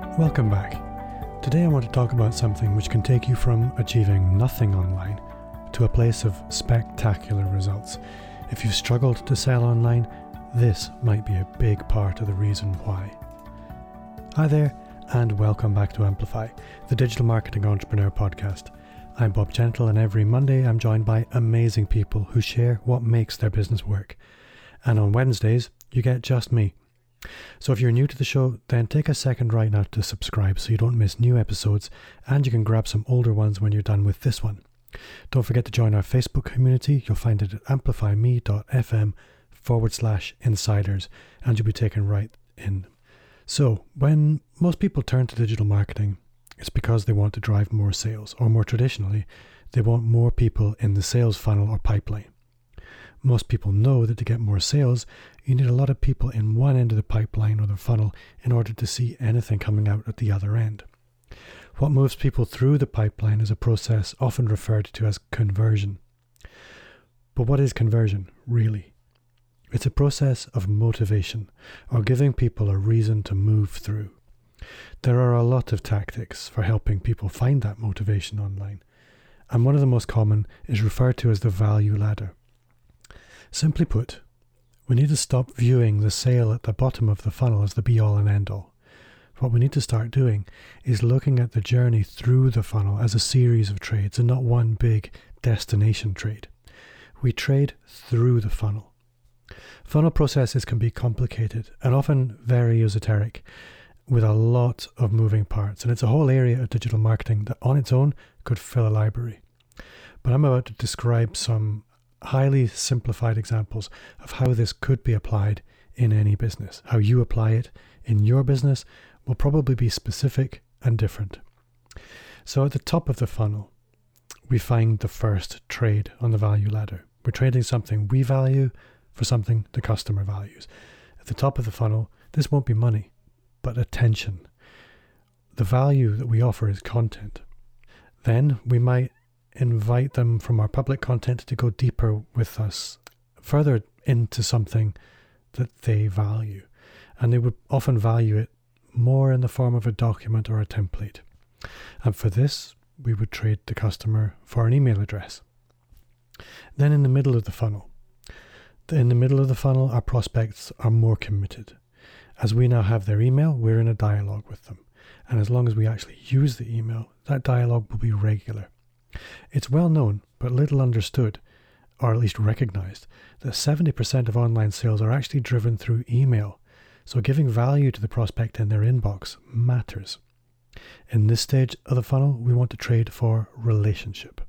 Welcome back. Today I want to talk about something which can take you from achieving nothing online to a place of spectacular results. If you've struggled to sell online, this might be a big part of the reason why. Hi there, and welcome back to Amplify, the Digital Marketing Entrepreneur Podcast. I'm Bob Gentle, and every Monday I'm joined by amazing people who share what makes their business work. And on Wednesdays, you get just me. So if you're new to the show, then take a second right now to subscribe so you don't miss new episodes, and you can grab some older ones when you're done with this one. Don't forget to join our Facebook community. You'll find it at amplifyme.fm/insiders, and you'll be taken right in. So when most people turn to digital marketing, it's because they want to drive more sales, or more traditionally, they want more people in the sales funnel or pipeline. Most people know that to get more sales, you need a lot of people in one end of the pipeline or the funnel in order to see anything coming out at the other end. What moves people through the pipeline is a process often referred to as conversion. But what is conversion, really? It's a process of motivation, or giving people a reason to move through. There are a lot of tactics for helping people find that motivation online, and one of the most common is referred to as the value ladder. Simply put, we need to stop viewing the sale at the bottom of the funnel as the be-all and end-all. What we need to start doing is looking at the journey through the funnel as a series of trades and not one big destination trade. We trade through the funnel. Funnel processes can be complicated and often very esoteric, with a lot of moving parts, and it's a whole area of digital marketing that on its own could fill a library. But I'm about to describe some highly simplified examples of how this could be applied in any business. How you apply it in your business will probably be specific and different. So at the top of the funnel, we find the first trade on the value ladder. We're trading something we value for something the customer values. At the top of the funnel, this won't be money, but attention. The value that we offer is content. Then we might invite them from our public content to go deeper with us, further into something that they value. And they would often value it more in the form of a document or a template. And for this, we would trade the customer for an email address. Then in the middle of the funnel, our prospects are more committed. As we now have their email, we're in a dialogue with them. And as long as we actually use the email, that dialogue will be regular. It's well known, but little understood, or at least recognized, that 70% of online sales are actually driven through email. So giving value to the prospect in their inbox matters. In this stage of the funnel, we want to trade for relationship.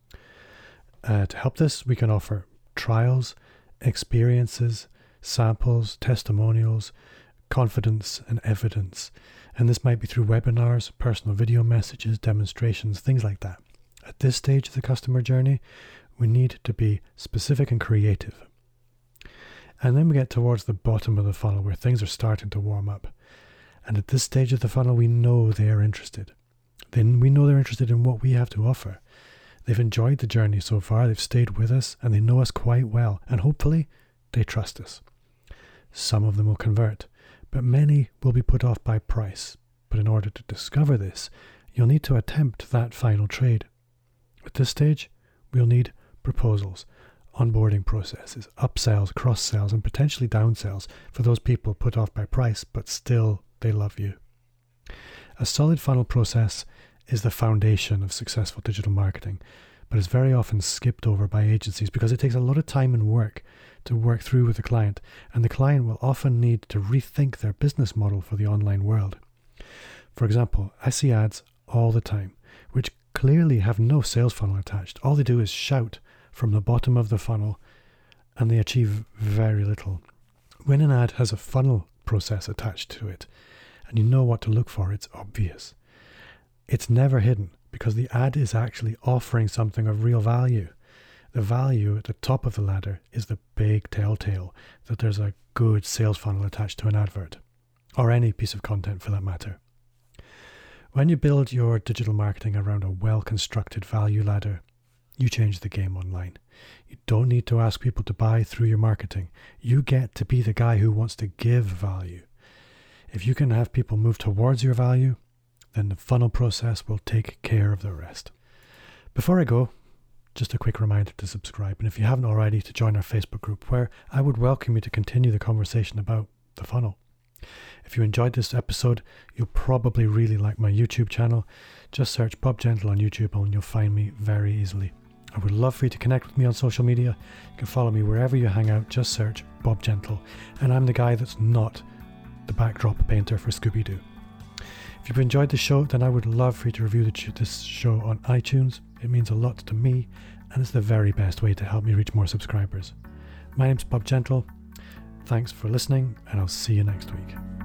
To help this, we can offer trials, experiences, samples, testimonials, confidence and evidence. And this might be through webinars, personal video messages, demonstrations, things like that. At this stage of the customer journey, we need to be specific and creative. And then we get towards the bottom of the funnel where things are starting to warm up. And at this stage of the funnel, we know they are interested. Then we know they're interested in what we have to offer. They've enjoyed the journey so far, they've stayed with us, and they know us quite well. And hopefully, they trust us. Some of them will convert, but many will be put off by price. But in order to discover this, you'll need to attempt that final trade. At this stage, we'll need proposals, onboarding processes, upsells, cross-sells, and potentially downsells for those people put off by price, but still they love you. A solid funnel process is the foundation of successful digital marketing, but is very often skipped over by agencies because it takes a lot of time and work to work through with the client, and the client will often need to rethink their business model for the online world. For example, I see ads all the time, which clearly have no sales funnel attached. All they do is shout from the bottom of the funnel, and they achieve very little. When an ad has a funnel process attached to it, and you know what to look for, it's obvious. It's never hidden because the ad is actually offering something of real value. The value at the top of the ladder is the big telltale that there's a good sales funnel attached to an advert, or any piece of content for that matter. When you build your digital marketing around a well-constructed value ladder, you change the game online. You don't need to ask people to buy through your marketing. You get to be the guy who wants to give value. If you can have people move towards your value, then the funnel process will take care of the rest. Before I go, just a quick reminder to subscribe, and if you haven't already, to join our Facebook group, where I would welcome you to continue the conversation about the funnel. If you enjoyed this episode, you'll probably really like my YouTube channel. Just search Bob Gentle on YouTube and you'll find me very easily. I would love for you to connect with me on social media. You can follow me wherever you hang out, just search Bob Gentle. And I'm the guy that's not the backdrop painter for Scooby-Doo. If you've enjoyed the show, then I would love for you to review this show on iTunes. It means a lot to me, and it's the very best way to help me reach more subscribers. My name's Bob Gentle. Thanks for listening, and I'll see you next week.